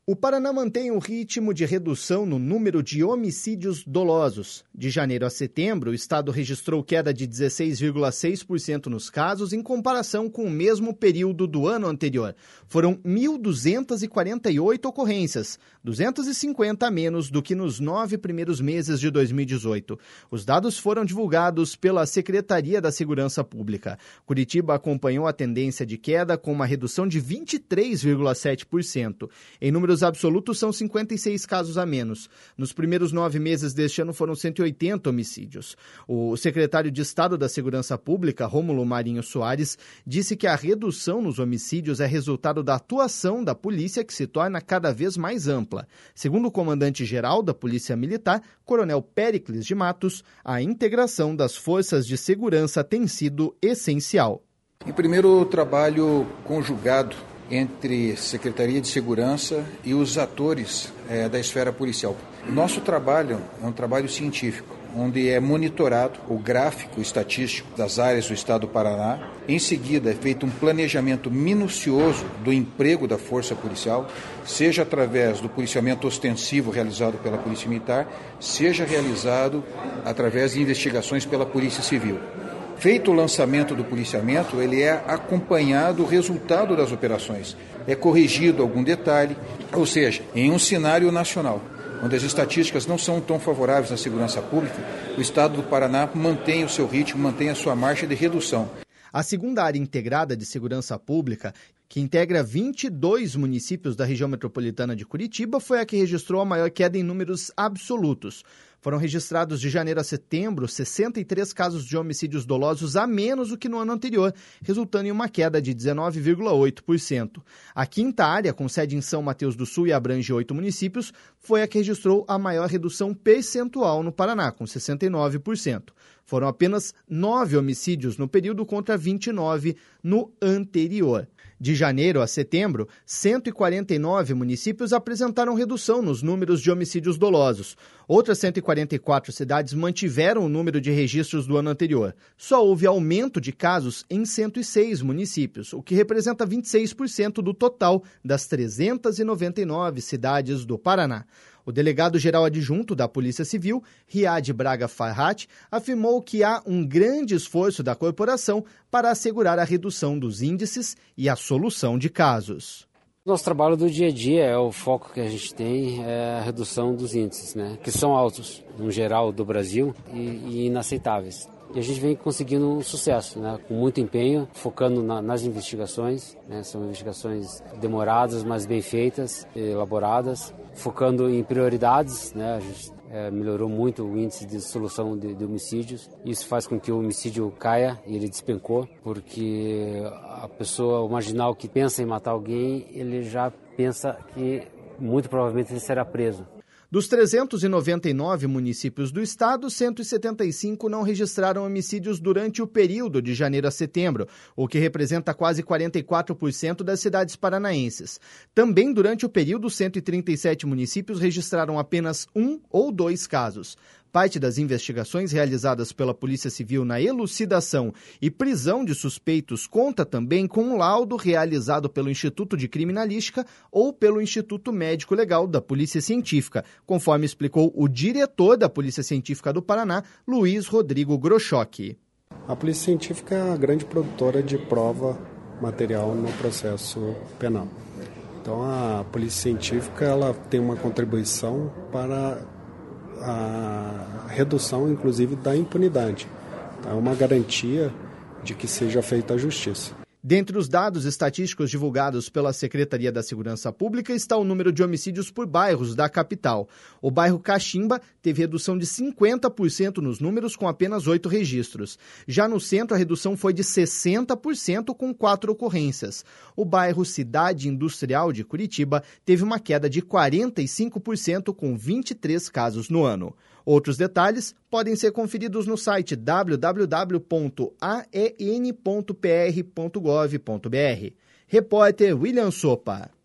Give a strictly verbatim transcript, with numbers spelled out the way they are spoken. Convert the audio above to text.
O Paraná mantém o ritmo de redução no número de homicídios dolosos. De janeiro a setembro, o estado registrou queda de dezesseis vírgula seis por cento nos casos em comparação com o mesmo período do ano anterior. Foram mil duzentas e quarenta e oito ocorrências, duzentas e cinquenta a menos do que nos nove primeiros meses de dois mil e dezoito. Os dados foram divulgados pela Secretaria da Segurança Pública. Curitiba acompanhou a tendência de queda com uma redução de vinte e três vírgula sete por cento. Em números absolutos, são cinquenta e seis casos a menos. Nos primeiros nove meses deste ano foram cento e oitenta homicídios. O secretário de Estado da Segurança Pública, Rômulo Marinho Soares, disse que a redução nos homicídios é resultado da atuação da polícia, que se torna cada vez mais ampla. Segundo o comandante-geral da Polícia Militar, Coronel Péricles de Matos, a integração das forças de segurança tem sido essencial. Em primeiro, o trabalho conjugado entre Secretaria de Segurança e os atores é, da esfera policial. O nosso trabalho é um trabalho científico, onde é monitorado o gráfico estatístico das áreas do estado do Paraná. Em seguida, é feito um planejamento minucioso do emprego da força policial, seja através do policiamento ostensivo realizado pela Polícia Militar, seja realizado através de investigações pela Polícia Civil. Feito o lançamento do policiamento, ele é acompanhado o resultado das operações. É corrigido algum detalhe, ou seja, em um cenário nacional, onde as estatísticas não são tão favoráveis à segurança pública, o estado do Paraná mantém o seu ritmo, mantém a sua marcha de redução. A segunda área integrada de segurança pública, que integra vinte e dois municípios da região metropolitana de Curitiba, foi a que registrou a maior queda em números absolutos. Foram registrados de janeiro a setembro sessenta e três casos de homicídios dolosos a menos do que no ano anterior, resultando em uma queda de dezenove vírgula oito por cento. A quinta área, com sede em São Mateus do Sul e abrange oito municípios, foi a que registrou a maior redução percentual no Paraná, com sessenta e nove por cento. Foram apenas nove homicídios no período contra vinte e nove no anterior. De janeiro a setembro, cento e quarenta e nove municípios apresentaram redução nos números de homicídios dolosos. Outras cento e quarenta e quatro cidades mantiveram o número de registros do ano anterior. Só houve aumento de casos em cento e seis municípios, o que representa vinte e seis por cento do total das trezentas e noventa e nove cidades do Paraná. O delegado-geral adjunto da Polícia Civil, Riad Braga Farhat, afirmou que há um grande esforço da corporação para assegurar a redução dos índices e a solução de casos. Nosso trabalho do dia a dia, é o foco que a gente tem, é a redução dos índices, né, que são altos, no geral, do Brasil e, e inaceitáveis. E a gente vem conseguindo um sucesso, né, com muito empenho, focando na, nas investigações, né, são investigações demoradas, mas bem feitas, elaboradas, focando em prioridades, né, a gente é, melhorou muito o índice de solução de, de homicídios. Isso faz com que o homicídio caia e ele despencou, porque a pessoa, o marginal que pensa em matar alguém, ele já pensa que muito provavelmente ele será preso. Dos trezentos e noventa e nove municípios do estado, cento e setenta e cinco não registraram homicídios durante o período de janeiro a setembro, o que representa quase quarenta e quatro por cento das cidades paranaenses. Também durante o período, cento e trinta e sete municípios registraram apenas um ou dois casos. Parte das investigações realizadas pela Polícia Civil na elucidação e prisão de suspeitos conta também com um laudo realizado pelo Instituto de Criminalística ou pelo Instituto Médico Legal da Polícia Científica, conforme explicou o diretor da Polícia Científica do Paraná, Luiz Rodrigo Grochock. A Polícia Científica é a grande produtora de prova material no processo penal. Então, a Polícia Científica ela tem uma contribuição para a redução, inclusive, da impunidade. É uma garantia de que seja feita a justiça. Dentre os dados estatísticos divulgados pela Secretaria da Segurança Pública está o número de homicídios por bairros da capital. O bairro Caximba teve redução de cinquenta por cento nos números, com apenas oito registros. Já no centro, a redução foi de sessenta por cento, com quatro ocorrências. O bairro Cidade Industrial de Curitiba teve uma queda de quarenta e cinco por cento, com vinte e três casos no ano. Outros detalhes podem ser conferidos no site w w w ponto a e n ponto p r ponto gov ponto b r. Repórter William Sopa.